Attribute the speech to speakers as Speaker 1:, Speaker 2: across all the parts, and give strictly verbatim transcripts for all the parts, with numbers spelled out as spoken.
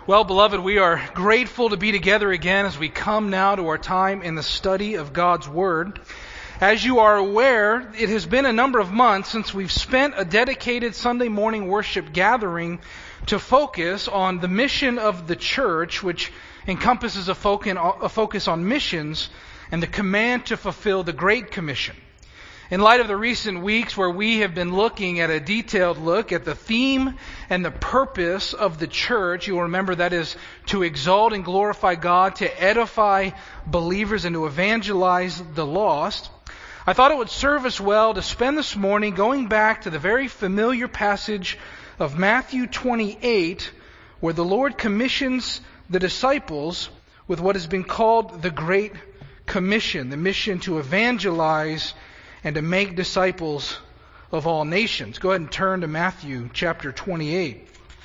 Speaker 1: Well, beloved, we are grateful to be together again as we come now to our time in the study of God's Word. As you are aware, it has been a number of months since we've spent a dedicated Sunday morning worship gathering to focus on the mission of the church, which encompasses a focus on missions and the command to fulfill the Great Commission. In light of the recent weeks where we have been looking at a detailed look at the theme and the purpose of the church, you will remember that is to exalt and glorify God, to edify believers, and to evangelize the lost. I thought it would serve us well to spend this morning going back to the very familiar passage of Matthew twenty-eight, where the Lord commissions the disciples with what has been called the Great Commission, the mission to evangelize and to make disciples of all nations. Go ahead and turn to Matthew chapter twenty-eight.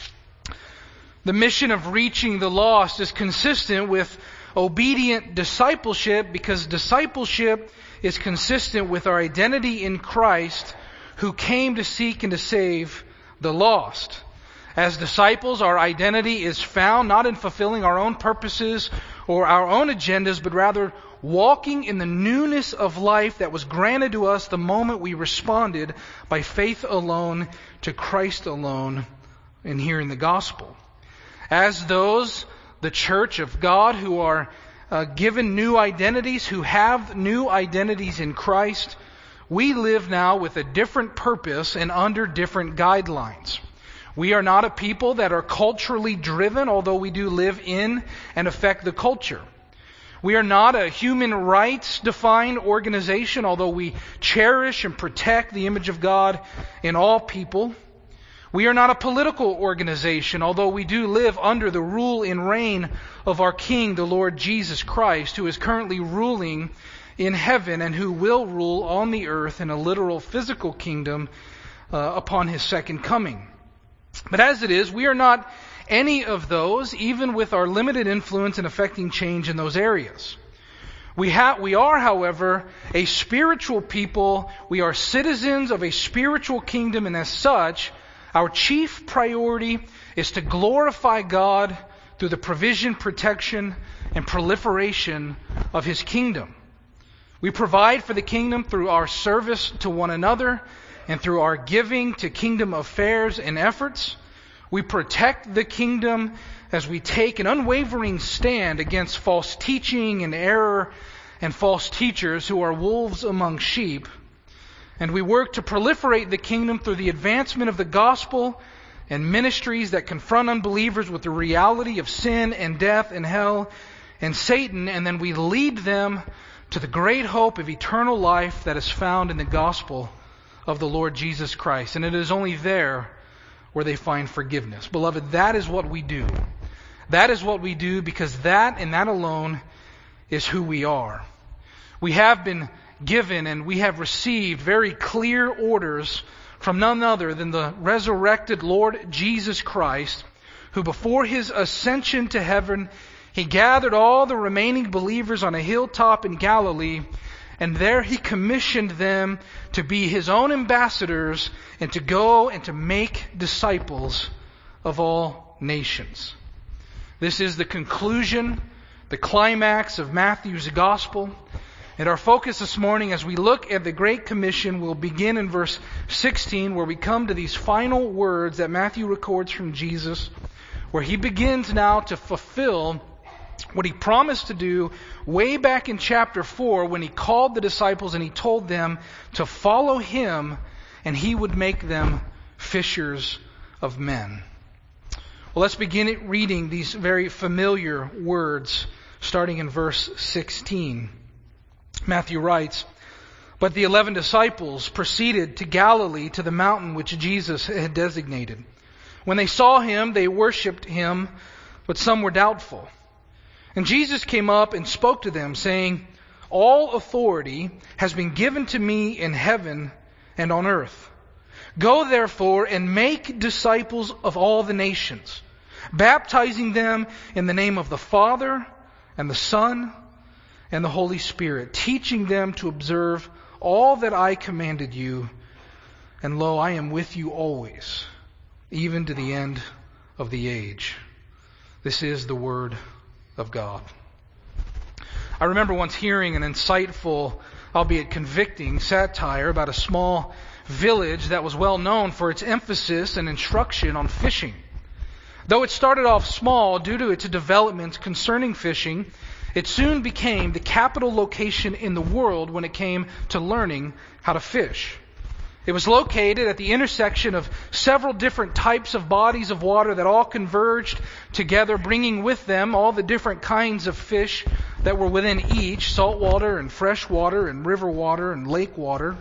Speaker 1: The mission of reaching the lost is consistent with obedient discipleship because discipleship is consistent with our identity in Christ, who came to seek and to save the lost. As disciples, our identity is found not in fulfilling our own purposes or our own agendas, but rather walking in the newness of life that was granted to us the moment we responded by faith alone to Christ alone in hearing the gospel. As those, the church of God, who are uh, given new identities, who have new identities in Christ, we live now with a different purpose and under different guidelines. We are not a people that are culturally driven, although we do live in and affect the culture. We are not a human rights defined organization, although we cherish and protect the image of God in all people. We are not a political organization, although we do live under the rule and reign of our King, the Lord Jesus Christ, who is currently ruling in heaven and who will rule on the earth in a literal physical kingdom uh, upon His second coming. But as it is, we are not any of those, even with our limited influence in affecting change in those areas. We have, we are, however, a spiritual people. We are citizens of a spiritual kingdom, and as such, our chief priority is to glorify God through the provision, protection, and proliferation of His kingdom. We provide for the kingdom through our service to one another and through our giving to kingdom affairs and efforts. We protect the kingdom as we take an unwavering stand against false teaching and error and false teachers who are wolves among sheep. And we work to proliferate the kingdom through the advancement of the gospel and ministries that confront unbelievers with the reality of sin and death and hell and Satan. And then we lead them to the great hope of eternal life that is found in the gospel of the Lord Jesus Christ. And it is only there where they find forgiveness. Beloved, that is what we do. That is what we do because that and that alone is who we are. We have been given and we have received very clear orders from none other than the resurrected Lord Jesus Christ, who before His ascension to heaven, He gathered all the remaining believers on a hilltop in Galilee, and there He commissioned them to be His own ambassadors and to go and to make disciples of all nations. This is the conclusion, the climax of Matthew's gospel. And our focus this morning as we look at the Great Commission will begin in verse sixteen, where we come to these final words that Matthew records from Jesus, where He begins now to fulfill what He promised to do way back in chapter four when He called the disciples and He told them to follow Him and He would make them fishers of men. Well, let's begin reading these very familiar words starting in verse sixteen. Matthew writes, "But the eleven disciples proceeded to Galilee to the mountain which Jesus had designated. When they saw Him, they worshipped Him, but some were doubtful. And Jesus came up and spoke to them, saying, 'All authority has been given to me in heaven and on earth. Go therefore and make disciples of all the nations, baptizing them in the name of the Father and the Son and the Holy Spirit, teaching them to observe all that I commanded you. And lo, I am with you always, even to the end of the age.'" This is the Word of God. I remember once hearing an insightful, albeit convicting, satire about a small village that was well known for its emphasis and instruction on fishing. Though it started off small due to its developments concerning fishing, it soon became the capital location in the world when it came to learning how to fish. It was located at the intersection of several different types of bodies of water that all converged together, bringing with them all the different kinds of fish that were within each, saltwater and freshwater and river water and lake water.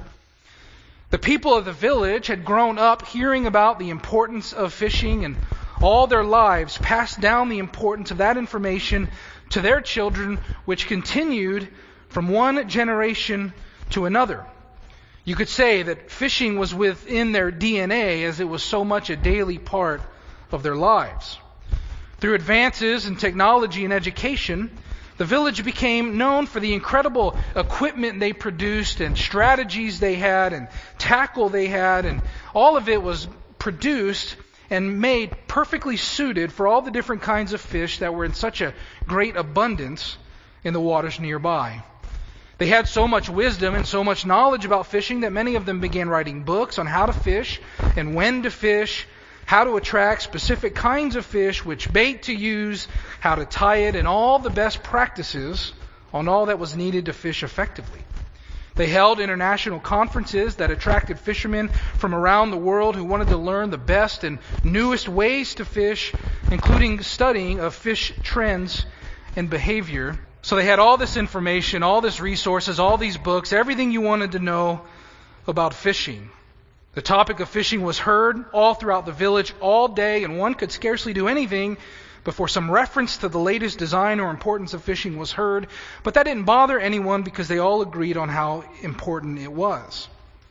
Speaker 1: The people of the village had grown up hearing about the importance of fishing, and all their lives passed down the importance of that information to their children, which continued from one generation to another. You could say that fishing was within their D N A, as it was so much a daily part of their lives. Through advances in technology and education, the village became known for the incredible equipment they produced and strategies they had and tackle they had, and all of it was produced and made perfectly suited for all the different kinds of fish that were in such a great abundance in the waters nearby. They had so much wisdom and so much knowledge about fishing that many of them began writing books on how to fish and when to fish, how to attract specific kinds of fish, which bait to use, how to tie it, and all the best practices on all that was needed to fish effectively. They held international conferences that attracted fishermen from around the world who wanted to learn the best and newest ways to fish, including studying of fish trends and behavior. So they had all this information, all these resources, all these books, everything you wanted to know about fishing. The topic of fishing was heard all throughout the village all day, and one could scarcely do anything before some reference to the latest design or importance of fishing was heard. But that didn't bother anyone because they all agreed on how important it was.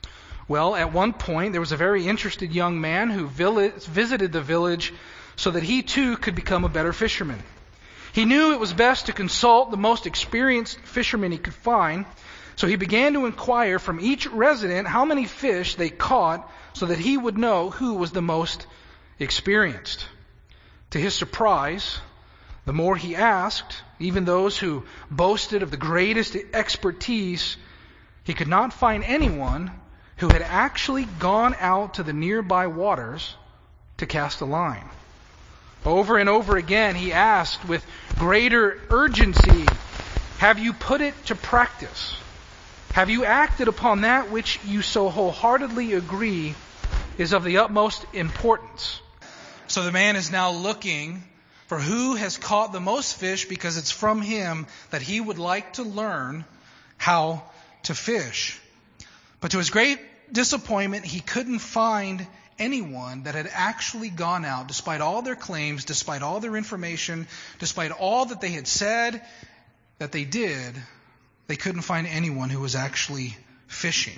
Speaker 1: Well, at one point, there was a very interested young man who visited the village so that he too could become a better fisherman. He knew it was best to consult the most experienced fishermen he could find, so he began to inquire from each resident how many fish they caught so that he would know who was the most experienced. To his surprise, the more he asked, even those who boasted of the greatest expertise, he could not find anyone who had actually gone out to the nearby waters to cast a line. Over and over again, he asked with greater urgency, "Have you put it to practice? Have you acted upon that which you so wholeheartedly agree is of the utmost importance?" So the man is now looking for who has caught the most fish, because it's from him that he would like to learn how to fish. But to his great disappointment, he couldn't find anyone that had actually gone out, despite all their claims, despite all their information, despite all that they had said that they did. They couldn't find anyone who was actually fishing.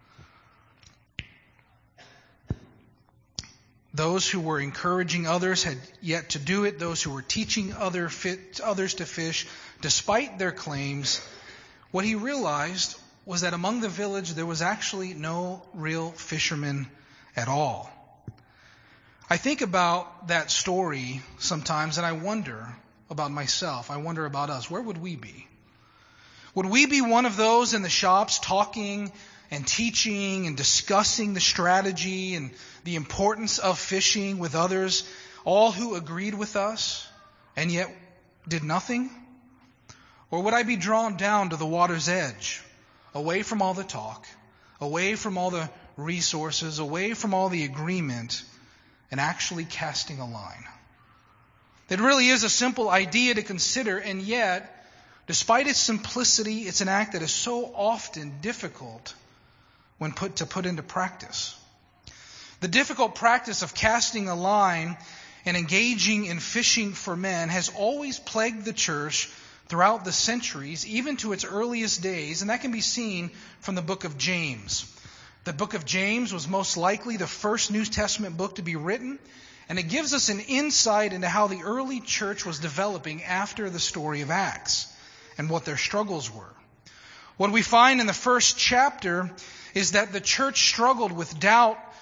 Speaker 1: Those who were encouraging others had yet to do it. Those who were teaching other fit, others to fish, despite their claims, what he realized was that among the village there was actually no real fishermen at all. I think about that story sometimes, and I wonder about myself. I wonder about us. Where would we be? Would we be one of those in the shops talking and teaching and discussing the strategy and the importance of fishing with others, all who agreed with us and yet did nothing? Or would I be drawn down to the water's edge, away from all the talk, away from all the resources, away from all the agreement, and actually casting a line? It really is a simple idea to consider, and yet, despite its simplicity, it's an act that is so often difficult when put to put into practice. The difficult practice of casting a line and engaging in fishing for men has always plagued the church throughout the centuries, even to its earliest days, and that can be seen from the book of James. The book of James was most likely the first New Testament book to be written, and it gives us an insight into how the early church was developing after the story of Acts and what their struggles were. What we find in the first chapter is that the church struggled with doubt,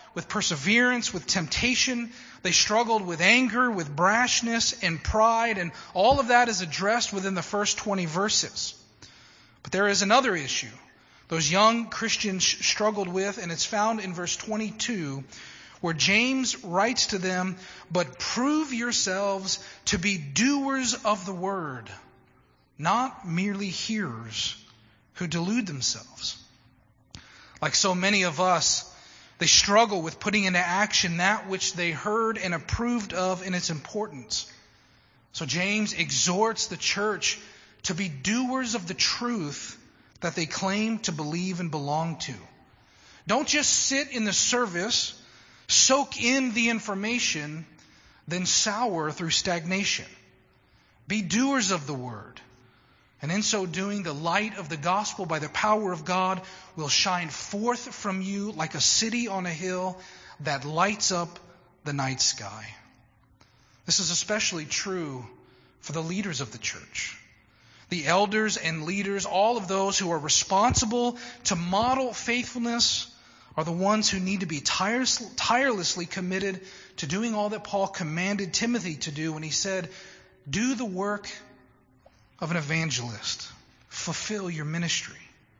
Speaker 1: with perseverance, with temptation. They struggled with anger, with brashness and pride, and all of that is addressed within the first twenty verses. But there is another issue those young Christians struggled with, and it's found in verse twenty-two, where James writes to them, "But prove yourselves to be doers of the word, not merely hearers who delude themselves." Like so many of us, they struggle with putting into action that which they heard and approved of in its importance. So James exhorts the church to be doers of the truth that they claim to believe and belong to. Don't just sit in the service, soak in the information, then sour through stagnation. Be doers of the word. And in so doing, the light of the gospel by the power of God will shine forth from you like a city on a hill that lights up the night sky. This is especially true for the leaders of the church. The elders and leaders, all of those who are responsible to model faithfulness, are the ones who need to be tires, tirelessly committed to doing all that Paul commanded Timothy to do when he said, "Do the work of an evangelist. Fulfill your ministry."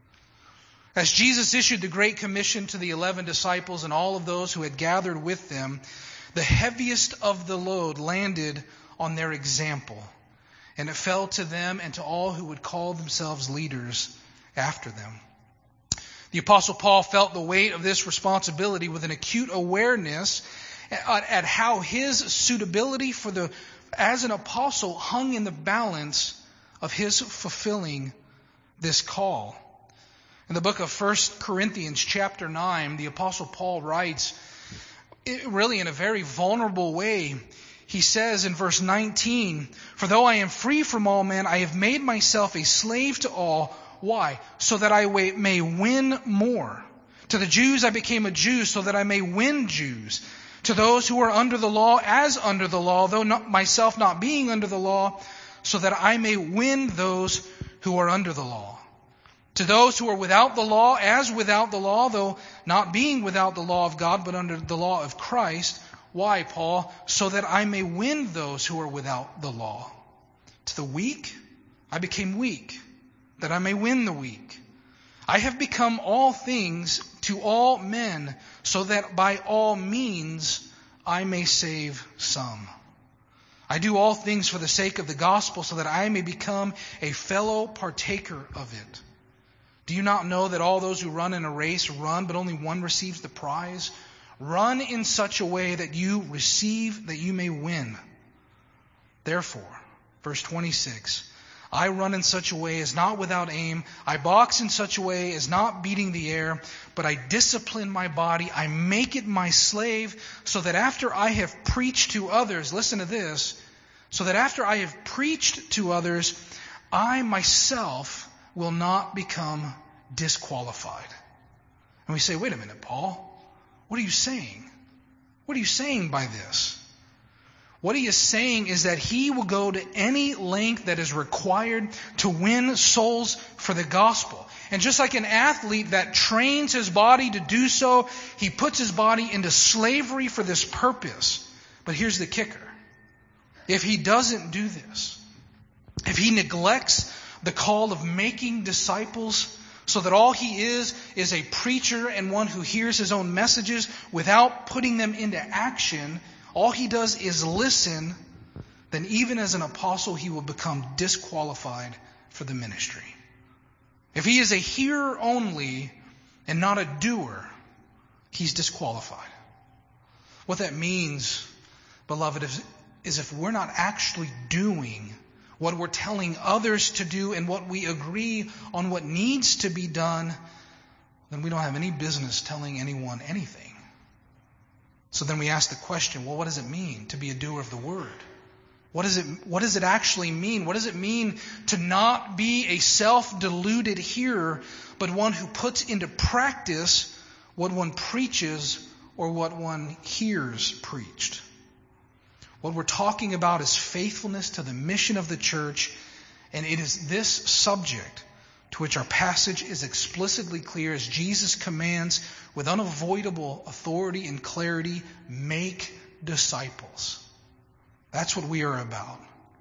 Speaker 1: As Jesus issued the Great Commission to the eleven disciples and all of those who had gathered with them, the heaviest of the load landed on their example, and it fell to them and to all who would call themselves leaders after them. The Apostle Paul felt the weight of this responsibility with an acute awareness at, at how his suitability for the as an apostle hung in the balance of his fulfilling this call. In the book of First Corinthians chapter nine, the Apostle Paul writes, it, really in a very vulnerable way, he says in verse nineteen, "For though I am free from all men, I have made myself a slave to all." Why? So that I may win more. To the Jews I became a Jew so that I may win Jews. To those who are under the law as under the law, though not myself not being under the law, so that I may win those who are under the law. To those who are without the law as without the law, though not being without the law of God, but under the law of Christ. Why, Paul? So that I may win those who are without the law. To the weak I became weak, that I may win the weak. I have become all things to all men, so that by all means I may save some. I do all things for the sake of the gospel, so that I may become a fellow partaker of it. Do you not know that all those who run in a race run, but only one receives the prize? Run in such a way that you receive, that you may win. Therefore, verse twenty-six, I run in such a way as not without aim. I box in such a way as not beating the air, but I discipline my body. I make it my slave, so that after I have preached to others, listen to this, so that after I have preached to others, I myself will not become disqualified. And we say, wait a minute, Paul, what are you saying? What are you saying by this? What he is saying is that he will go to any length that is required to win souls for the gospel. And just like an athlete that trains his body to do so, he puts his body into slavery for this purpose. But here's the kicker. If he doesn't do this, if he neglects the call of making disciples, so that all he is is a preacher and one who hears his own messages without putting them into action, all he does is listen, then even as an apostle, he will become disqualified for the ministry. If he is a hearer only and not a doer, he's disqualified. What that means, beloved, is, is if we're not actually doing what we're telling others to do and what we agree on what needs to be done, then we don't have any business telling anyone anything. So then we ask the question, well, what does it mean to be a doer of the word? What does it, what does it actually mean? What does it mean to not be a self-deluded hearer, but one who puts into practice what one preaches or what one hears preached? What we're talking about is faithfulness to the mission of the church, and it is this subject to which our passage is explicitly clear as Jesus commands with unavoidable authority and clarity, make disciples. That's what we are about.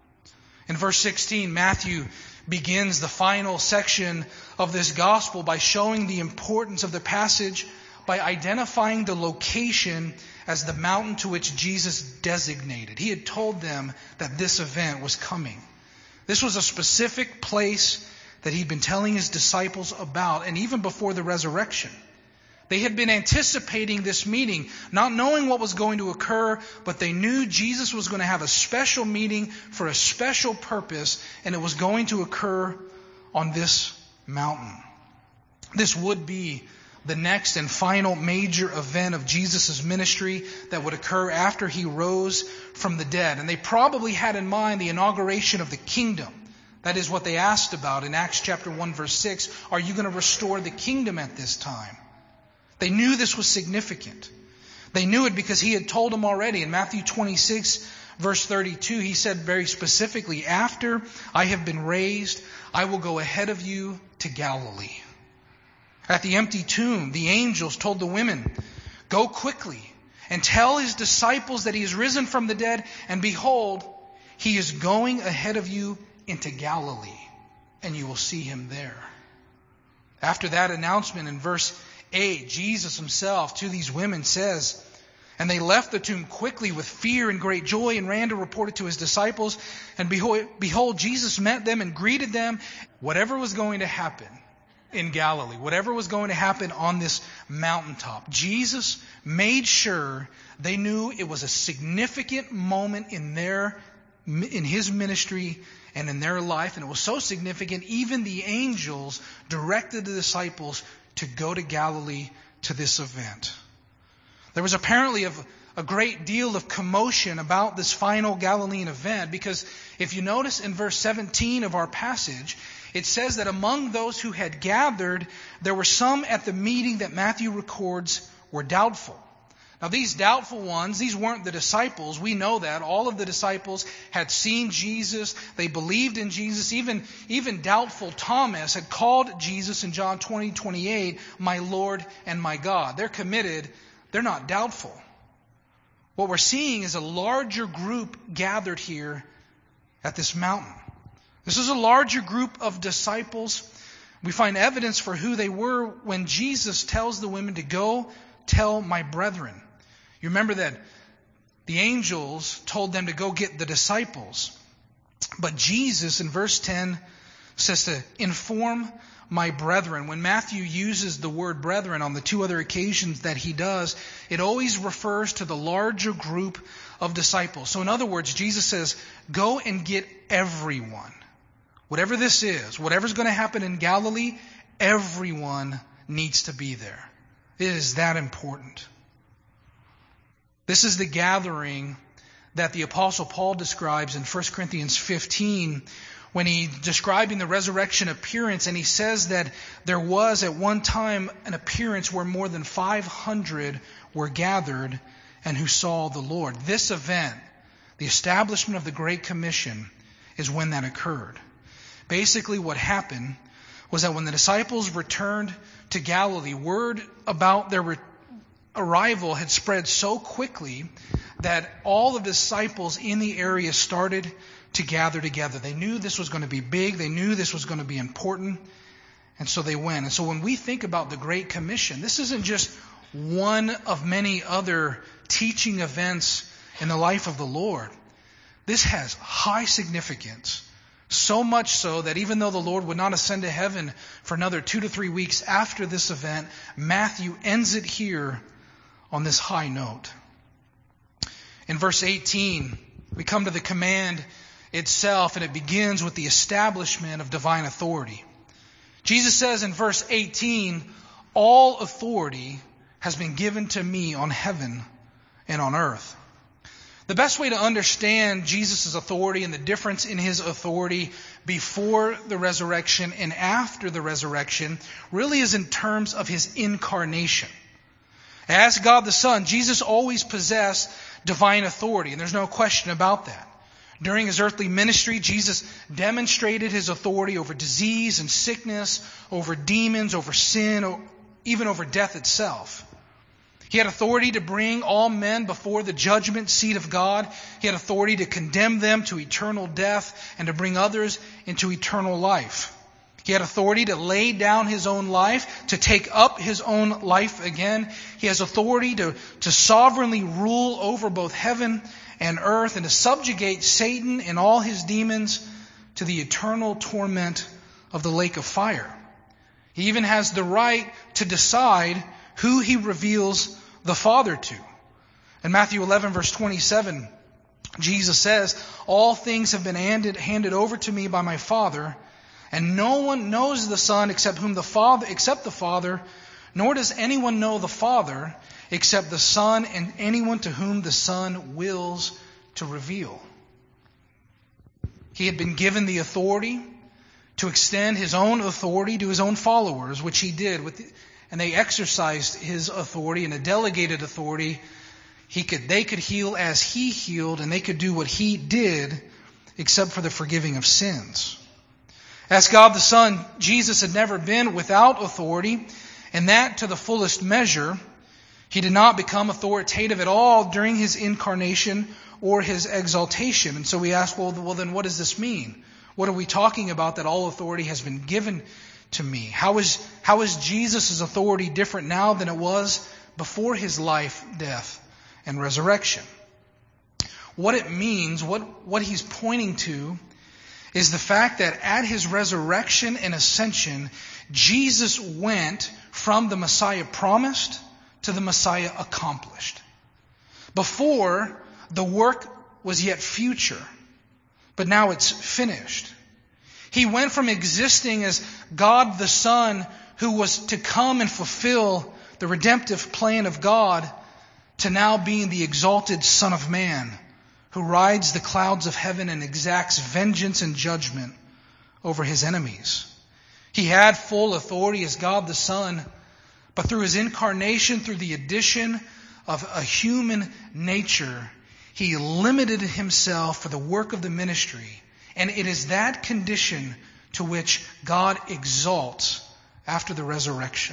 Speaker 1: In verse sixteen, Matthew begins the final section of this gospel by showing the importance of the passage by identifying the location as the mountain to which Jesus designated. He had told them that this event was coming. This was a specific place that he'd been telling his disciples about, and even before the resurrection. They had been anticipating this meeting, not knowing what was going to occur, but they knew Jesus was going to have a special meeting for a special purpose, and it was going to occur on this mountain. This would be the next and final major event of Jesus' ministry that would occur after he rose from the dead. And they probably had in mind the inauguration of the kingdom. That is what they asked about in Acts chapter one verse six. Are you going to restore the kingdom at this time? They knew this was significant. They knew it because he had told them already. In Matthew twenty-six verse thirty-two, he said very specifically, after I have been raised, I will go ahead of you to Galilee. At the empty tomb, the angels told the women, go quickly and tell his disciples that he is risen from the dead, and behold, he is going ahead of you into Galilee, and you will see him there. After that announcement in verse eight, Jesus himself to these women says, and they left the tomb quickly with fear and great joy and ran to report it to his disciples. And behold, behold, Jesus met them and greeted them. Whatever was going to happen in Galilee, whatever was going to happen on this mountaintop, Jesus made sure they knew it was a significant moment in their, in his ministry and in their life. And it was so significant, even the angels directed the disciples to go to Galilee to this event. There was apparently a, a great deal of commotion about this final Galilean event, because if you notice in verse seventeen of our passage, it says that among those who had gathered, there were some at the meeting that Matthew records were doubtful. Now these doubtful ones, these weren't the disciples. We know that. All of the disciples had seen Jesus. They believed in Jesus. Even, even doubtful Thomas had called Jesus in John twenty, twenty-eight, my Lord and my God. They're committed. They're not doubtful. What we're seeing is a larger group gathered here at this mountain. This is a larger group of disciples. We find evidence for who they were when Jesus tells the women to go tell my brethren. You remember that the angels told them to go get the disciples. But Jesus in verse ten says to inform my brethren. When Matthew uses the word brethren on the two other occasions that he does, it always refers to the larger group of disciples. So in other words, Jesus says, go and get everyone. Whatever this is, whatever's going to happen in Galilee, everyone needs to be there. It is that important. This is the gathering that the Apostle Paul describes in First Corinthians fifteen when he's describing the resurrection appearance, and he says that there was at one time an appearance where more than five hundred were gathered and who saw the Lord. This event, the establishment of the Great Commission, is when that occurred. Basically what happened was that when the disciples returned to Galilee, word about their re- arrival had spread so quickly that all of the disciples in the area started to gather together. They knew this was going to be big. They knew this was going to be important. And so they went. And so when we think about the Great Commission, this isn't just one of many other teaching events in the life of the Lord. This has high significance. So much so that even though the Lord would not ascend to heaven for another two to three weeks after this event, Matthew ends it here on this high note. In verse eighteen, we come to the command itself, and it begins with the establishment of divine authority. Jesus says in verse eighteen, all authority has been given to me on heaven and on earth. The best way to understand Jesus' authority and the difference in his authority before the resurrection and after the resurrection really is in terms of his incarnation. As God the Son, Jesus always possessed divine authority, and there's no question about that. During his earthly ministry, Jesus demonstrated his authority over disease and sickness, over demons, over sin, even over death itself. He had authority to bring all men before the judgment seat of God. He had authority to condemn them to eternal death and to bring others into eternal life. He had authority to lay down his own life, to take up his own life again. He has authority to, to sovereignly rule over both heaven and earth and to subjugate Satan and all his demons to the eternal torment of the lake of fire. He even has the right to decide who he reveals the Father to. In Matthew eleven, verse twenty-seven, Jesus says, "All things have been handed, handed over to me by my Father, and no one knows the Son except whom the Father, except the Father, nor does anyone know the Father except the Son and anyone to whom the Son wills to reveal." He had been given the authority to extend his own authority to his own followers, which he did, with the, and they exercised his authority in a delegated authority. He could, they could heal as he healed, and they could do what he did, except for the forgiving of sins. As God the Son, Jesus had never been without authority, and that to the fullest measure. He did not become authoritative at all during his incarnation or his exaltation. And so we ask, well, well, then what does this mean? What are we talking about that all authority has been given to me? How is, how is Jesus' authority different now than it was before his life, death, and resurrection? What it means, what, what he's pointing to, is the fact that at his resurrection and ascension, Jesus went from the Messiah promised to the Messiah accomplished. Before, the work was yet future, but now it's finished. He went from existing as God the Son, who was to come and fulfill the redemptive plan of God, to now being the exalted Son of Man, who rides the clouds of heaven and exacts vengeance and judgment over his enemies. He had full authority as God the Son, but through his incarnation, through the addition of a human nature, he limited himself for the work of the ministry. And it is that condition to which God exalts after the resurrection.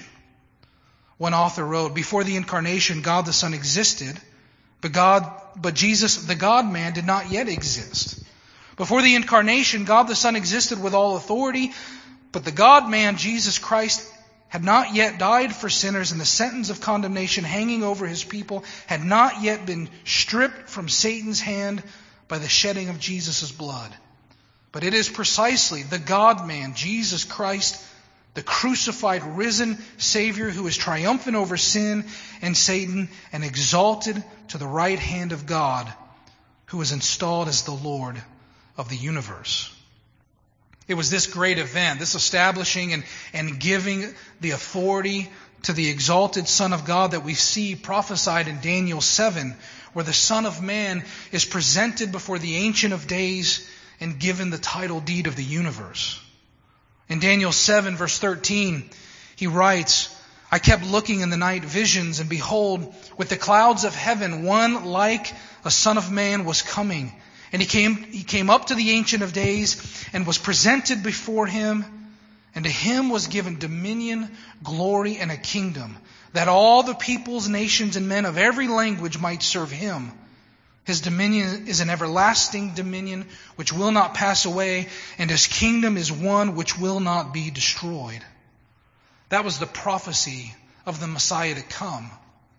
Speaker 1: One author wrote, "Before the incarnation, God the Son existed, but God, but Jesus, the God-man, did not yet exist. Before the incarnation, God the Son existed with all authority, but the God-man, Jesus Christ, had not yet died for sinners, and the sentence of condemnation hanging over his people had not yet been stripped from Satan's hand by the shedding of Jesus' blood. But it is precisely the God-man, Jesus Christ, the crucified, risen Savior, who is triumphant over sin and Satan and exalted to the right hand of God, who is installed as the Lord of the universe." It was this great event, this establishing and, and giving the authority to the exalted Son of God, that we see prophesied in Daniel seven, where the Son of Man is presented before the Ancient of Days and given the title deed of the universe. In Daniel seven, verse thirteen, he writes, "I kept looking in the night visions, and behold, with the clouds of heaven, one like a Son of Man was coming. And he came, he came up to the Ancient of Days and was presented before him. And to him was given dominion, glory, and a kingdom, that all the peoples, nations, and men of every language might serve him. His dominion is an everlasting dominion which will not pass away, and his kingdom is one which will not be destroyed." That was the prophecy of the Messiah to come.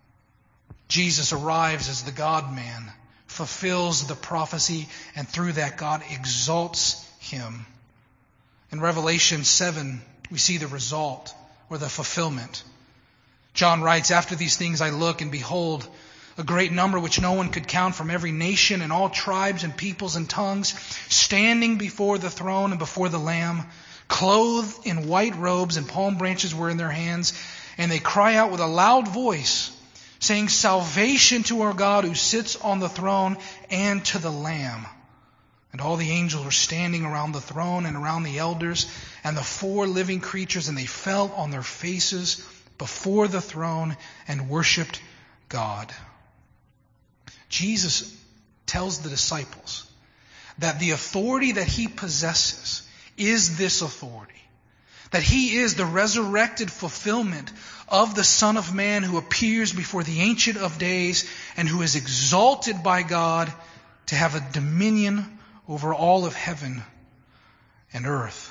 Speaker 1: Jesus arrives as the God-man, fulfills the prophecy, and through that God exalts him. In Revelation seven, we see the result, or the fulfillment. John writes, "After these things I look, and behold, a great number which no one could count, from every nation and all tribes and peoples and tongues, standing before the throne and before the Lamb, clothed in white robes, and palm branches were in their hands. And they cry out with a loud voice, saying, 'Salvation to our God who sits on the throne and to the Lamb.' And all the angels were standing around the throne and around the elders and the four living creatures, and they fell on their faces before the throne and worshipped God." Jesus tells the disciples that the authority that he possesses is this authority. That he is the resurrected fulfillment of the Son of Man who appears before the Ancient of Days and who is exalted by God to have a dominion over all of heaven and earth.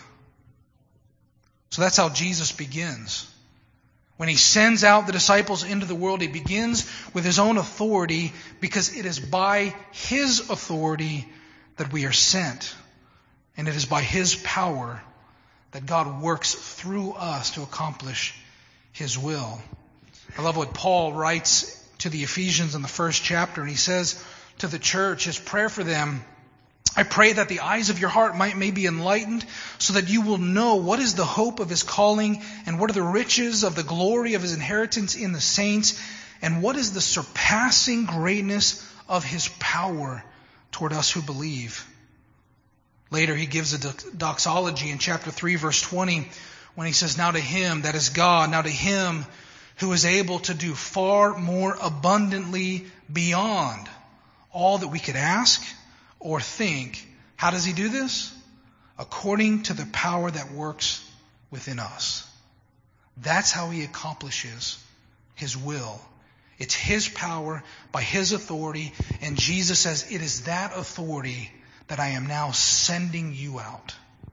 Speaker 1: So that's how Jesus begins. When he sends out the disciples into the world, he begins with his own authority because it is by his authority that we are sent. And it is by his power that God works through us to accomplish his will. I love what Paul writes to the Ephesians in the first chapter, and he says to the church, his prayer for them, I pray that the eyes of your heart might may be enlightened, so that you will know what is the hope of his calling, and what are the riches of the glory of his inheritance in the saints, and what is the surpassing greatness of his power toward us who believe. Later he gives a doxology in chapter three, verse twenty, when he says, now to him, that is God, now to him who is able to do far more abundantly beyond all that we could ask or think. How does he do this? According to the power that works within us. That's how he accomplishes his will. It's his power by his authority, and Jesus says, it is that authority that I am now sending you out.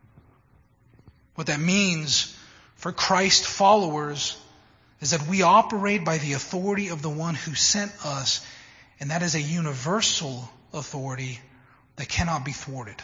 Speaker 1: What that means for Christ followers is that we operate by the authority of the one who sent us, and that is a universal authority that cannot be thwarted.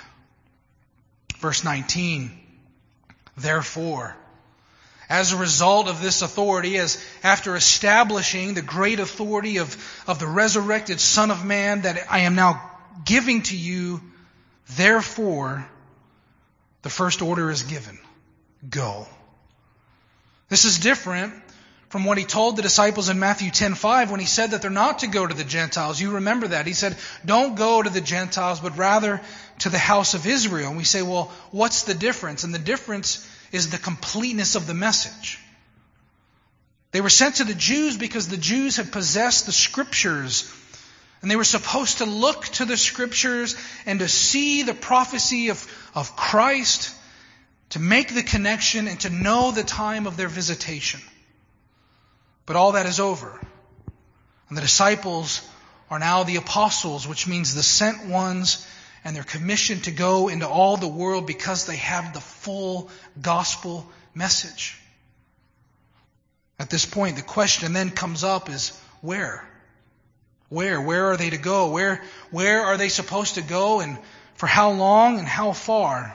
Speaker 1: Verse nineteen, therefore, as a result of this authority, as after establishing the great authority of, of the resurrected Son of Man that I am now giving to you, therefore, the first order is given. Go. This is different from what he told the disciples in Matthew ten five when he said that they're not to go to the Gentiles. You remember that. He said, don't go to the Gentiles, but rather to the house of Israel. And we say, well, what's the difference? And the difference is the completeness of the message. They were sent to the Jews because the Jews had possessed the Scriptures. And they were supposed to look to the Scriptures and to see the prophecy of, of Christ, to make the connection and to know the time of their visitation. But all that is over. And the disciples are now the apostles, which means the sent ones, and they're commissioned to go into all the world because they have the full gospel message. At this point, the question then comes up is, where? Where? Where are they to go? Where, where are they supposed to go, and for how long and how far?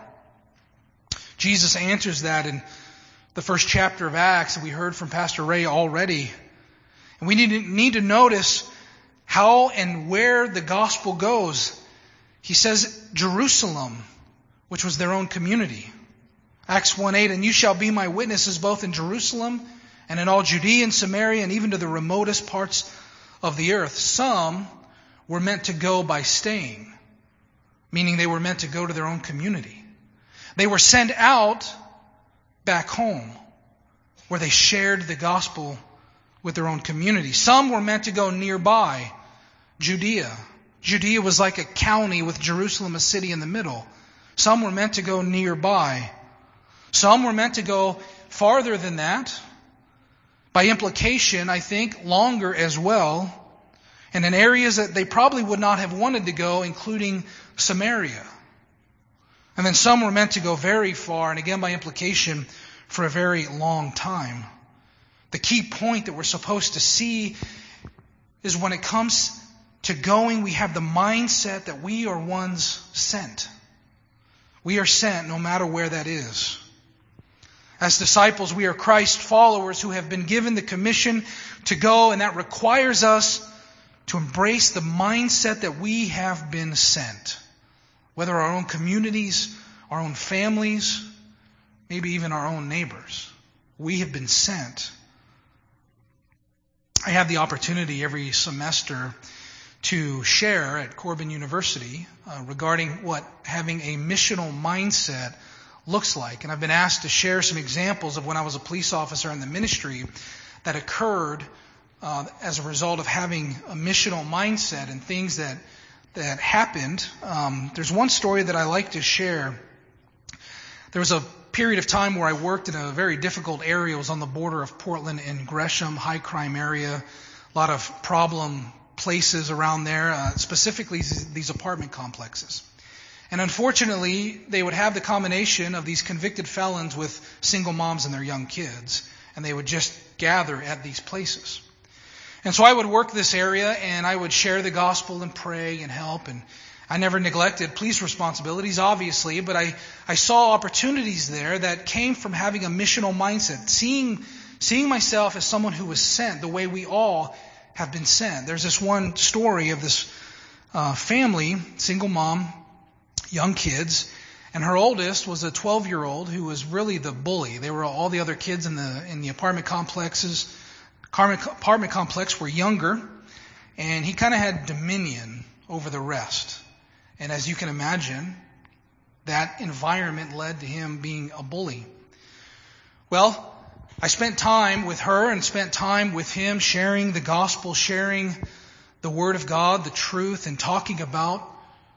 Speaker 1: Jesus answers that in the first chapter of Acts that we heard from Pastor Ray already. And we need to, need to notice how and where the gospel goes. He says Jerusalem, which was their own community. Acts one eight, and you shall be my witnesses both in Jerusalem and in all Judea and Samaria and even to the remotest parts of the earth. Some were meant to go by staying, meaning they were meant to go to their own community. They were sent out back home, where they shared the gospel with their own community. Some were meant to go nearby, Judea. Judea was like a county with Jerusalem, a city in the middle. Some were meant to go nearby. Some were meant to go farther than that. By implication, I think, longer as well. And in areas that they probably would not have wanted to go, including Samaria. And then some were meant to go very far, and again by implication, for a very long time. The key point that we're supposed to see is when it comes to going, we have the mindset that we are ones sent. We are sent no matter where that is. As disciples, we are Christ followers who have been given the commission to go, and that requires us to embrace the mindset that we have been sent. Whether our own communities, our own families, maybe even our own neighbors. We have been sent. I have the opportunity every semester to share at Corbin University uh, regarding what having a missional mindset looks like. And I've been asked to share some examples of when I was a police officer in the ministry that occurred uh, as a result of having a missional mindset and things that that happened. Um, there's one story that I like to share. There was a period of time where I worked in a very difficult area. It was on the border of Portland and Gresham, high crime area, a lot of problem places around there, uh, specifically these apartment complexes. And unfortunately, they would have the combination of these convicted felons with single moms and their young kids, and they would just gather at these places. And so I would work this area, and I would share the gospel and pray and help, and I never neglected police responsibilities, obviously, but I, I saw opportunities there that came from having a missional mindset, seeing, seeing myself as someone who was sent the way we all have been sent. There's this one story of this uh, family, single mom, young kids, and her oldest was a twelve-year-old who was really the bully. They were all the other kids in the in the apartment complexes. Apartment complex were younger, and he kind of had dominion over the rest. And as you can imagine, that environment led to him being a bully. Well, I spent time with her and spent time with him sharing the gospel, sharing the Word of God, the truth, and talking about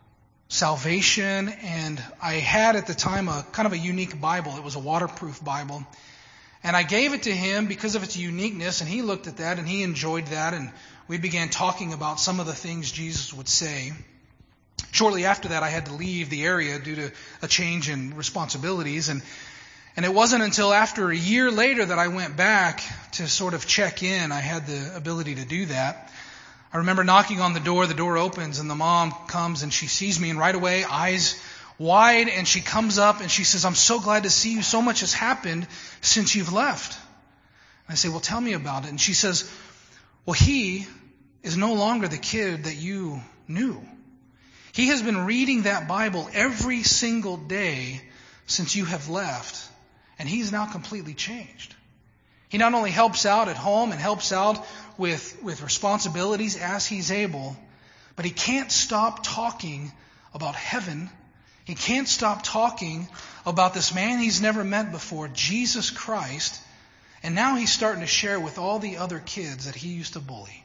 Speaker 1: salvation. And I had at the time a kind of a unique Bible. It was a waterproof Bible. And I gave it to him because of its uniqueness, and he looked at that and he enjoyed that, and we began talking about some of the things Jesus would say. Shortly after that, I had to leave the area due to a change in responsibilities, and and it wasn't until after a year later that I went back to sort of check in. I had the ability to do that. I remember knocking on the door, the door opens, and the mom comes and she sees me, and right away, eyes wide, and she comes up and she says, "I'm so glad to see you. So much has happened since you've left." And I say, "Well, tell me about it." And she says, "Well, he is no longer the kid that you knew. He has been reading that Bible every single day since you have left, and he's now completely changed. He not only helps out at home and helps out with, with responsibilities as he's able, but he can't stop talking about heaven. He can't stop talking about this man he's never met before, Jesus Christ, and now he's starting to share with all the other kids that he used to bully."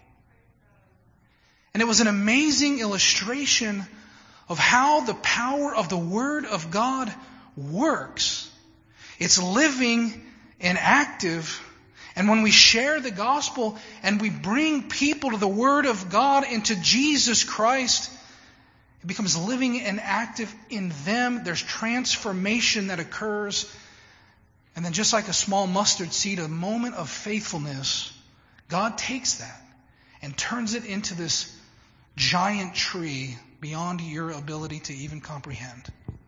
Speaker 1: And it was an amazing illustration of how the power of the Word of God works. It's living and active. And when we share the gospel and we bring people to the Word of God and to Jesus Christ, it becomes living and active in them. There's transformation that occurs. And then just like a small mustard seed, a moment of faithfulness, God takes that and turns it into this giant tree beyond your ability to even comprehend.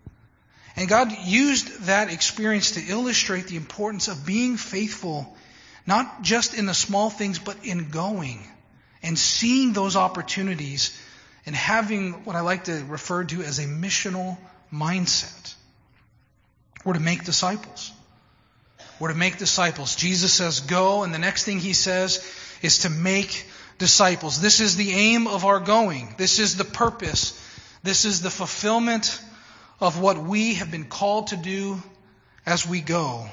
Speaker 1: And God used that experience to illustrate the importance of being faithful, not just in the small things, but in going and seeing those opportunities and having what I like to refer to as a missional mindset. We're to make disciples. We're to make disciples. Jesus says, "Go," and the next thing he says is to make disciples. This is the aim of our going. This is the purpose. This is the fulfillment of what we have been called to do as we go.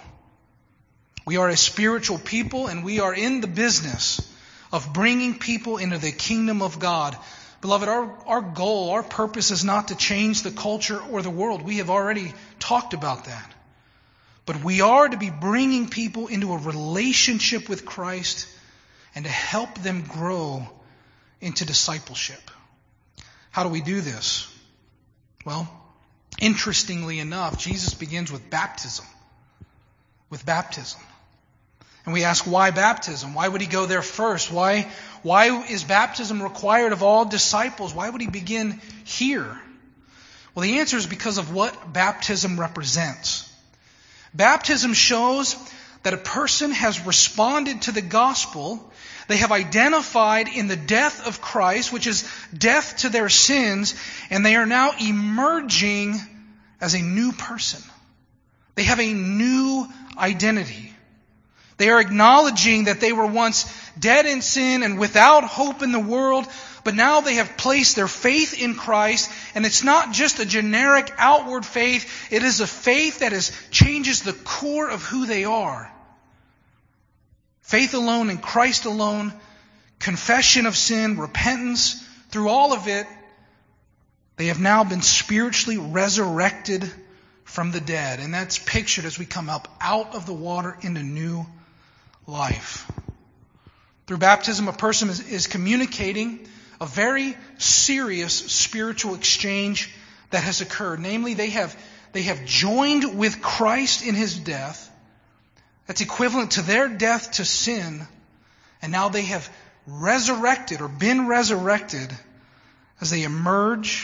Speaker 1: We are a spiritual people, and we are in the business of bringing people into the kingdom of God. Beloved, our, our goal, our purpose is not to change the culture or the world. We have already talked about that. But we are to be bringing people into a relationship with Christ and to help them grow into discipleship. How do we do this? Well, interestingly enough, Jesus begins with baptism. With baptism. And we ask, why baptism? Why would he go there first? Why, why is baptism required of all disciples? Why would he begin here? Well, the answer is because of what baptism represents. Baptism shows that a person has responded to the gospel. They have identified in the death of Christ, which is death to their sins, and they are now emerging as a new person. They have a new identity. They are acknowledging that they were once dead in sin and without hope in the world, but now they have placed their faith in Christ, and it's not just a generic outward faith. It is a faith that is, changes the core of who they are. Faith alone in Christ alone, confession of sin, repentance, through all of it, They have now been spiritually resurrected from the dead. And that's pictured as we come up out of the water into new life. Through baptism, a person is, is communicating a very serious spiritual exchange that has occurred. Namely, they have, they have joined with Christ in His death. That's equivalent to their death to sin. And now they have resurrected or been resurrected as they emerge,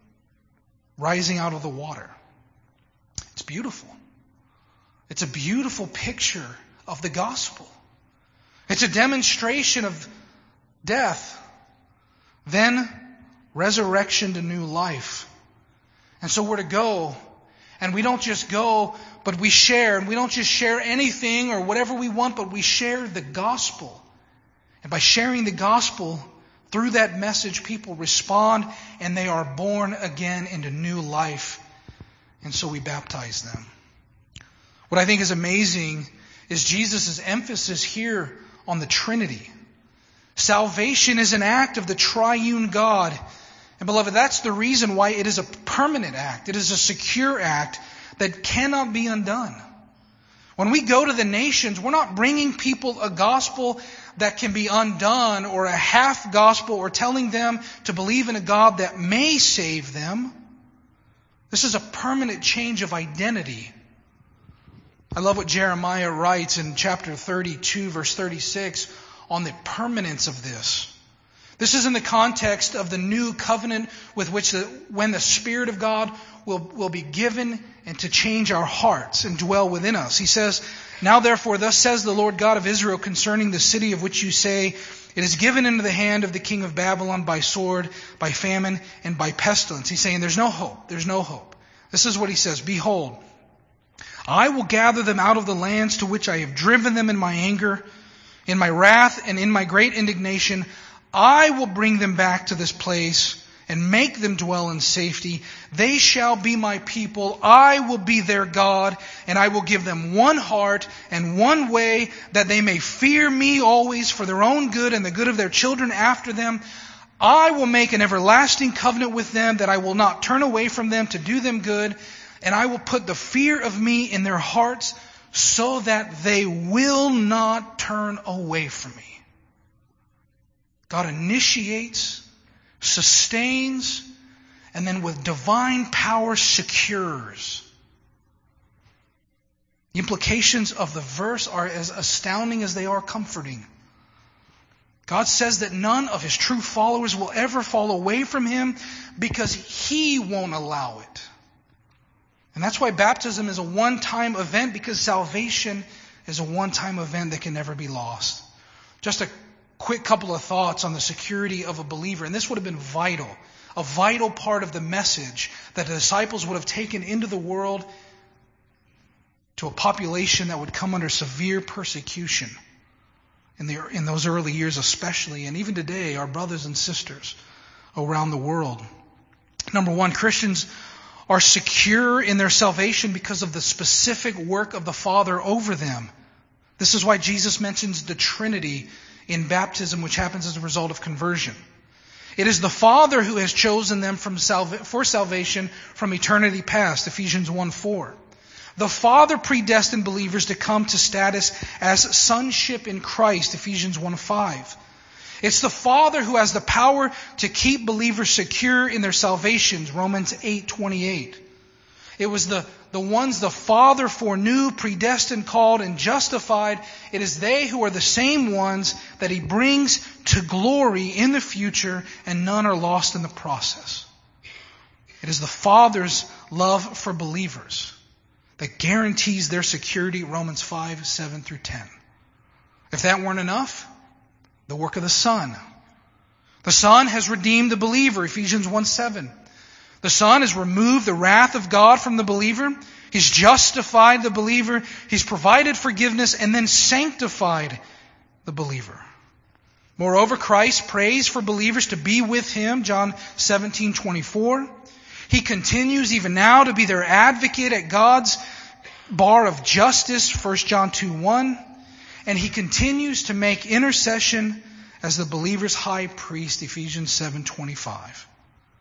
Speaker 1: rising out of the water. It's beautiful. It's a beautiful picture of the gospel. It's a demonstration of death, then resurrection to new life. And so we're to go, and we don't just go, but we share. And we don't just share anything or whatever we want, but we share the gospel. And by sharing the gospel, through that message, people respond and they are born again into new life. And so we baptize them. What I think is amazing is Jesus' emphasis here on the Trinity. Salvation is an act of the triune God. And beloved, that's the reason why it is a permanent act. It is a secure act that cannot be undone. When we go to the nations, we're not bringing people a gospel that can be undone, or a half gospel, or telling them to believe in a God that may save them. This is a permanent change of identity. I love what Jeremiah writes in chapter thirty-two, verse thirty-six, on the permanence of this. This is in the context of the new covenant with which the, when the Spirit of God will, will be given and to change our hearts and dwell within us. He says, "Now therefore, thus says the Lord God of Israel concerning the city of which you say, it is given into the hand of the king of Babylon by sword, by famine, and by pestilence." He's saying there's no hope. There's no hope. This is what he says. "Behold, I will gather them out of the lands to which I have driven them in my anger, in my wrath, and in my great indignation. I will bring them back to this place and make them dwell in safety. They shall be my people. I will be their God, and I will give them one heart and one way, that they may fear me always for their own good and the good of their children after them. I will make an everlasting covenant with them, that I will not turn away from them to do them good. And I will put the fear of me in their hearts, so that they will not turn away from me." God initiates, sustains, and then with divine power secures. The implications of the verse are as astounding as they are comforting. God says that none of His true followers will ever fall away from Him, because He won't allow it. And that's why baptism is a one-time event, because salvation is a one-time event that can never be lost. Just a quick couple of thoughts on the security of a believer. And this would have been vital, a vital part of the message that the disciples would have taken into the world to a population that would come under severe persecution in, the, in those early years especially, and even today, our brothers and sisters around the world. Number one, Christians are secure in their salvation because of the specific work of the Father over them. This is why Jesus mentions the Trinity in baptism, which happens as a result of conversion. It is the Father who has chosen them from salva- for salvation from eternity past, Ephesians one four. The Father predestined believers to come to status as sonship in Christ, Ephesians one five. It's the Father who has the power to keep believers secure in their salvations, Romans eight twenty-eight. It was the, the ones the Father foreknew, predestined, called, and justified. It is they who are the same ones that He brings to glory in the future, and none are lost in the process. It is the Father's love for believers that guarantees their security, Romans five seven through ten. If that weren't enough, the work of the Son. The Son has redeemed the believer, Ephesians one seven. The Son has removed the wrath of God from the believer. He's justified the believer. He's provided forgiveness and then sanctified the believer. Moreover, Christ prays for believers to be with Him, John seventeen twenty-four. He continues even now to be their advocate at God's bar of justice, First John two one. And He continues to make intercession as the believer's high priest, Ephesians seven twenty-five.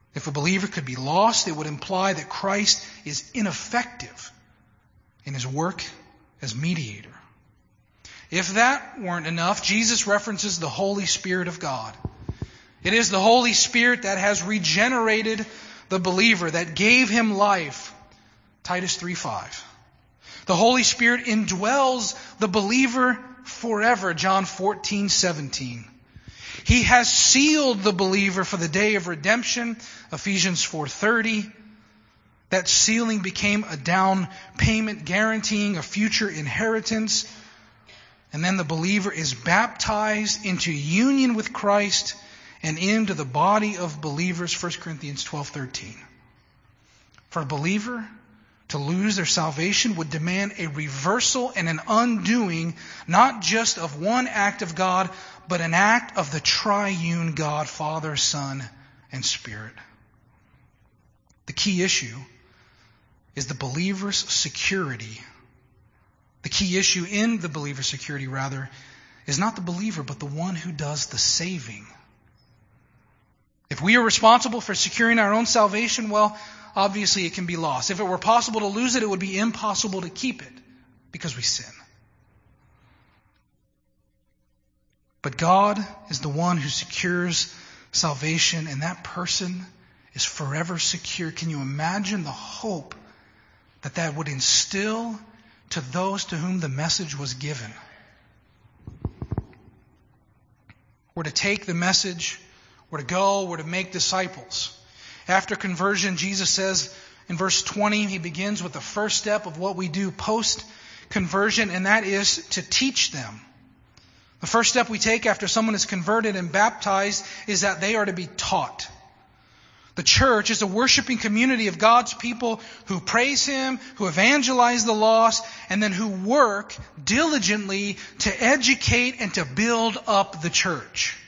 Speaker 1: If a believer could be lost, it would imply that Christ is ineffective in his work as mediator. If that weren't enough, Jesus references the Holy Spirit of God. It is the Holy Spirit that has regenerated the believer, that gave him life. Titus three five. The Holy Spirit indwells the believer forever. John fourteen seventeen. He has sealed the believer for the day of redemption. Ephesians four thirty. That sealing became a down payment guaranteeing a future inheritance. And then the believer is baptized into union with Christ and into the body of believers. First Corinthians twelve thirteen. For a believer to lose their salvation would demand a reversal and an undoing, not just of one act of God, but an act of the triune God, Father, Son, and Spirit. The key issue is the believer's security. The key issue in the believer's security, rather, is not the believer, but the one who does the saving. If we are responsible for securing our own salvation, well, obviously it can be lost. If it were possible to lose it, it would be impossible to keep it because we sin. But God is the one who secures salvation, and that person is forever secure. Can you imagine the hope that that would instill to those to whom the message was given? We're to take the message, we're to go, we're to make disciples. After conversion, Jesus says in verse twenty, he begins with the first step of what we do post-conversion, and that is to teach them. The first step we take after someone is converted and baptized is that they are to be taught. The church is a worshiping community of God's people who praise Him, who evangelize the lost, and then who work diligently to educate and to build up the church.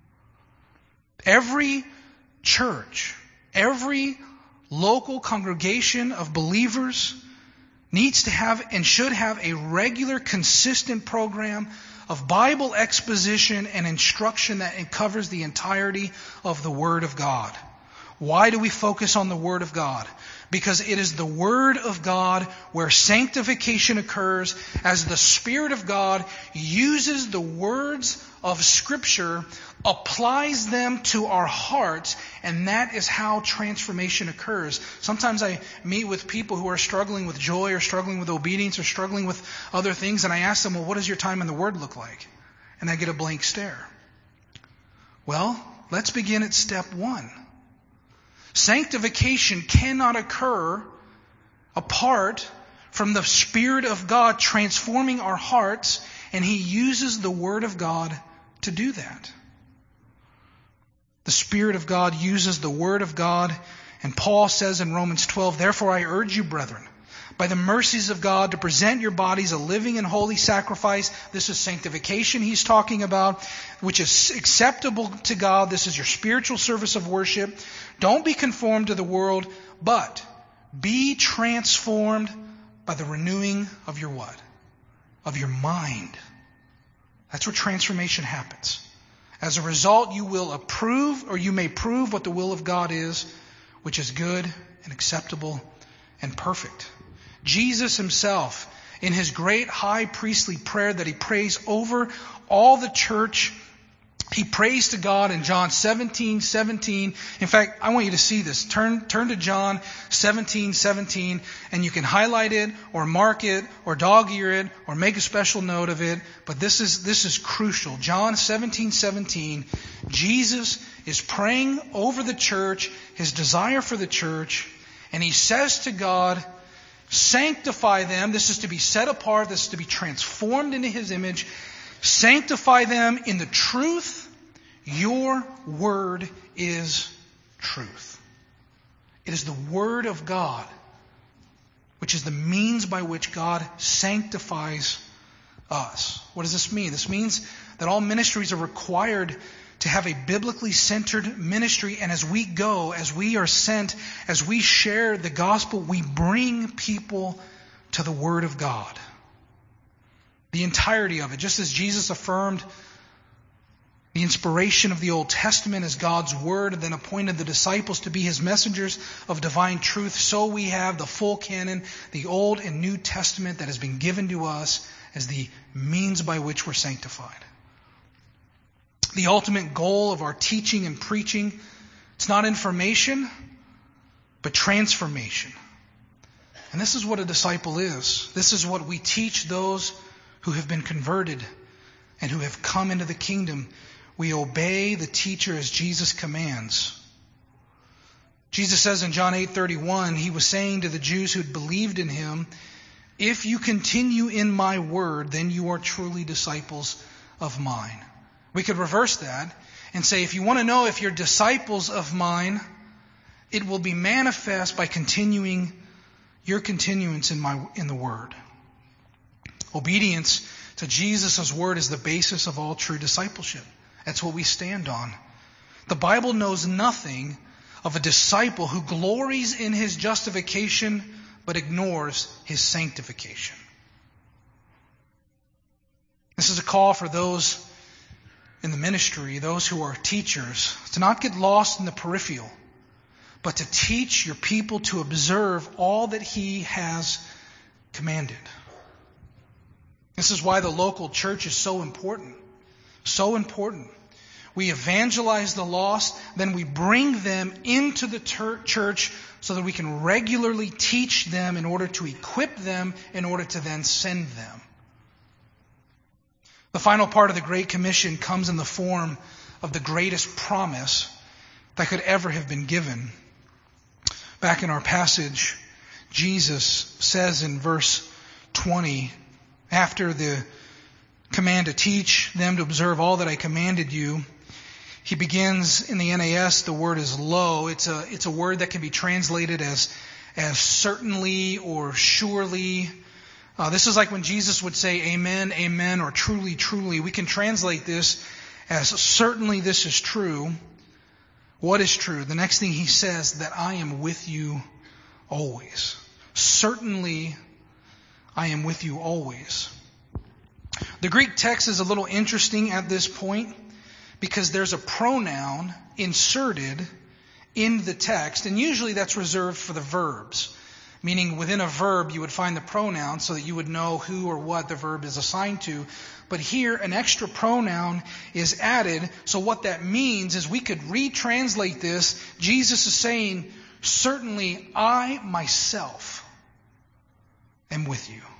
Speaker 1: Every church, every local congregation of believers needs to have and should have a regular, consistent program of Bible exposition and instruction that covers the entirety of the Word of God. Why do we focus on the Word of God? Because it is the Word of God where sanctification occurs as the Spirit of God uses the words of Scripture, applies them to our hearts, and that is how transformation occurs. Sometimes I meet with people who are struggling with joy or struggling with obedience or struggling with other things, and I ask them, well, what does your time in the Word look like? And I get a blank stare. Well, let's begin at step one. Sanctification cannot occur apart from the Spirit of God transforming our hearts, and He uses the Word of God to do that. The Spirit of God uses the Word of God, and Paul says in Romans twelve, "Therefore I urge you, brethren, by the mercies of God, to present your bodies a living and holy sacrifice." This is sanctification he's talking about, which is acceptable to God. This is your spiritual service of worship. Don't be conformed to the world, but be transformed by the renewing of your what? Of your mind. That's where transformation happens. As a result, you will approve, or you may prove what the will of God is, which is good and acceptable and perfect. Jesus Himself, in His great high priestly prayer that He prays over all the church, He prays to God in John seventeen seventeen. In fact, I want you to see this. Turn, turn to John seventeen seventeen, and you can highlight it or mark it or dog-ear it or make a special note of it. But this is, this is crucial. John seventeen seventeen, Jesus is praying over the church, His desire for the church, and He says to God, sanctify them. This is to be set apart. This is to be transformed into His image. Sanctify them in the truth. Your word is truth. It is the Word of God, which is the means by which God sanctifies us. What does this mean? This means that all ministries are required to have a biblically centered ministry. And as we go, as we are sent, as we share the gospel, we bring people to the Word of God. The entirety of it, just as Jesus affirmed The inspiration of the Old Testament is God's Word, and then appointed the disciples to be His messengers of divine truth. So we have the full canon, the Old and New Testament that has been given to us as the means by which we're sanctified. The ultimate goal of our teaching and preaching, it's not information, but transformation. And this is what a disciple is. This is what we teach those who have been converted and who have come into the kingdom. We obey the teacher as Jesus commands. Jesus says in John eight thirty-one, He was saying to the Jews who had believed in Him, if you continue in my word, then you are truly disciples of mine. We could reverse that and say, if you want to know if you're disciples of mine, it will be manifest by continuing your continuance in my in the word. Obedience to Jesus' word is the basis of all true discipleship. That's what we stand on. The Bible knows nothing of a disciple who glories in his justification but ignores his sanctification. This is a call for those in the ministry, those who are teachers, to not get lost in the peripheral, but to teach your people to observe all that He has commanded. This is why the local church is so important. So important. We evangelize the lost, then we bring them into the ter- church so that we can regularly teach them in order to equip them, in order to then send them. The final part of the Great Commission comes in the form of the greatest promise that could ever have been given. Back in our passage, Jesus says in verse twenty, after the command to teach them to observe all that I commanded you, He begins in the N A S, the word is lo. It's a, it's a word that can be translated as, as certainly or surely. Uh, this is like when Jesus would say amen, amen, or truly, truly. We can translate this as certainly this is true. What is true? The next thing He says, that I am with you always. Certainly I am with you always. The Greek text is a little interesting at this point because there's a pronoun inserted in the text, and usually that's reserved for the verbs. Meaning within a verb you would find the pronoun so that you would know who or what the verb is assigned to. But here an extra pronoun is added. So what that means is we could retranslate this. Jesus is saying, certainly I myself am with you.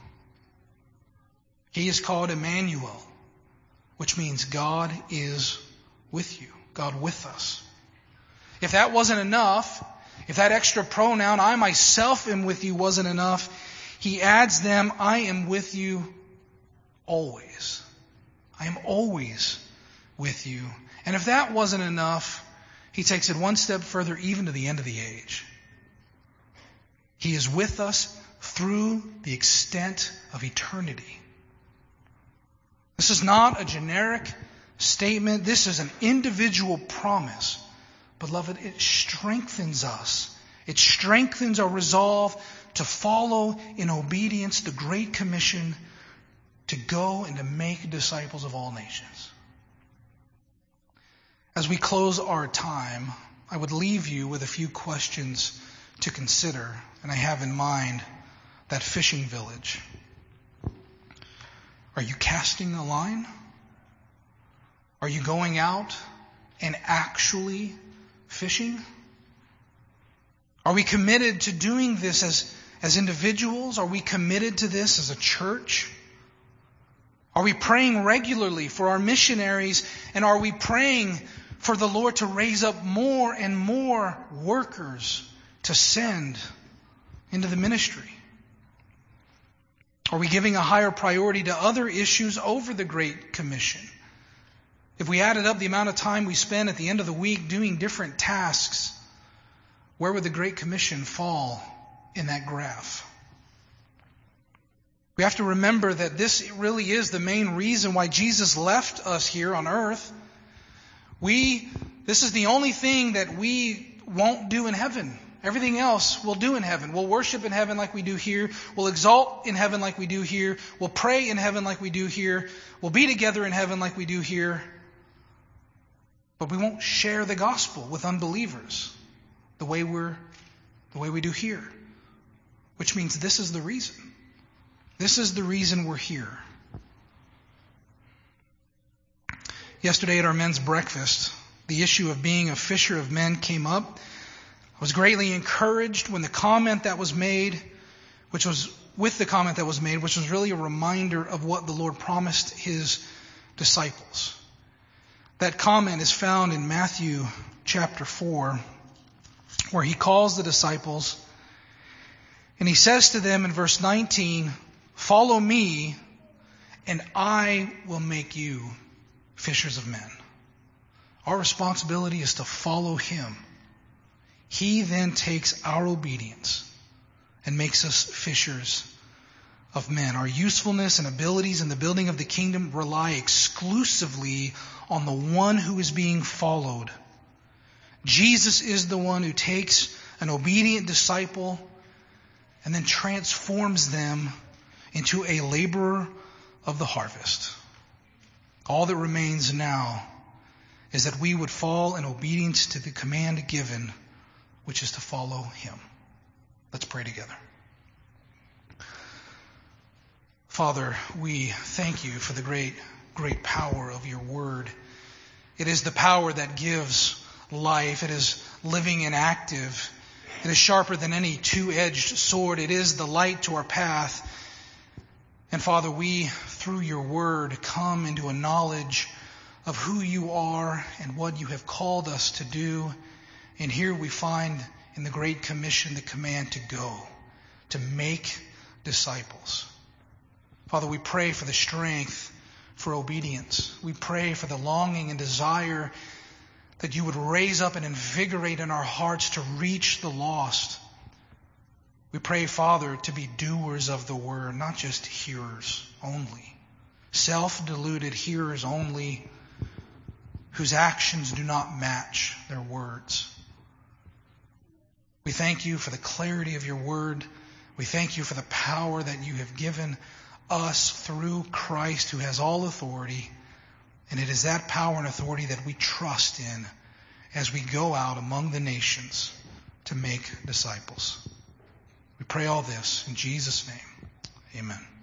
Speaker 1: He is called Emmanuel, which means God is with you. God with us. If that wasn't enough, if that extra pronoun, I myself am with you, wasn't enough, He adds them, I am with you always. I am always with you. And if that wasn't enough, He takes it one step further, even to the end of the age. He is with us through the extent of eternity. This is not a generic statement. This is an individual promise. Beloved, it strengthens us. It strengthens our resolve to follow in obedience the Great Commission to go and to make disciples of all nations. As we close our time, I would leave you with a few questions to consider, and I have in mind that fishing village. Are you casting a line? Are you going out and actually fishing? Are we committed to doing this as, as individuals? Are we committed to this as a church? Are we praying regularly for our missionaries? And are we praying for the Lord to raise up more and more workers to send into the ministry? Are we giving a higher priority to other issues over the Great Commission? If we added up the amount of time we spend at the end of the week doing different tasks, where would the Great Commission fall in that graph? We have to remember that this really is the main reason why Jesus left us here on earth. We, this is the only thing that we won't do in heaven. Everything else we'll do in heaven. We'll worship in heaven like we do here. We'll exalt in heaven like we do here. We'll pray in heaven like we do here. We'll be together in heaven like we do here. but we won't share the gospel with unbelievers the way we're the way we do here. Which means this is the reason. This is the reason we're here. Yesterday at our men's breakfast, the issue of being a fisher of men came up. I was greatly encouraged when the comment that was made, which was with the comment that was made, which was really a reminder of what the Lord promised his disciples. That comment is found in Matthew chapter four, where he calls the disciples and he says to them in verse nineteen, "Follow me and I will make you fishers of men." Our responsibility is to follow him. He then takes our obedience and makes us fishers of men. Our usefulness and abilities in the building of the kingdom rely exclusively on the one who is being followed. Jesus is the one who takes an obedient disciple and then transforms them into a laborer of the harvest. All that remains now is that we would fall in obedience to the command given, which is to follow him. Let's pray together. Father, we thank you for the great, great power of your word. It is the power that gives life. It is living and active. It is sharper than any two-edged sword. It is the light to our path. And Father, we, through your word, come into a knowledge of who you are and what you have called us to do. And here we find in the Great Commission the command to go, to make disciples. Father, we pray for the strength for obedience. We pray for the longing and desire that you would raise up and invigorate in our hearts to reach the lost. We pray, Father, to be doers of the word, not just hearers only. Self-deluded hearers only, whose actions do not match their words. We thank you for the clarity of your word. We thank you for the power that you have given us through Christ, who has all authority. And it is that power and authority that we trust in as we go out among the nations to make disciples. We pray all this in Jesus' name. Amen.